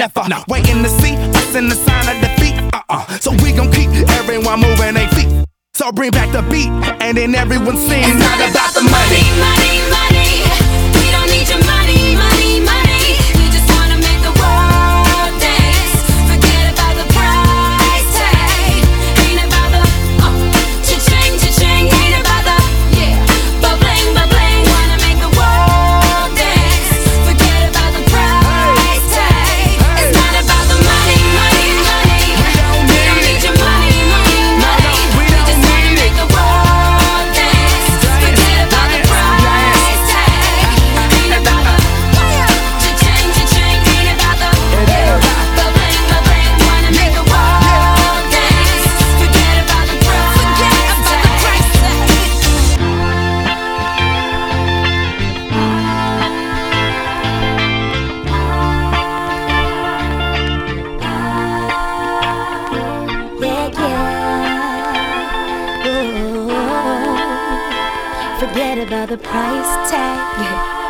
never. No. Waiting to see us in the sign of defeat. So we gon' keep everyone moving their feet. So bring back the beat, and then everyone sings. It's not about the money, money, money. We don't need your money, money, money. We just wanna make the world dance. Forget about the price tag. Ain't about the cha-ching, cha-ching. Ain't about the ba-bling, ba-bling. Wanna make the world dance. Forget about the price tag. It's not about the money, money, money. We don't need your money, money, money. We just wanna make the world dance. Forget about the price tag. Ain't about the cha-ching, cha-ching. Ain't about the ba-bling, ba-bling. Wanna make the world dance. Forget about the price Forget about the price tag.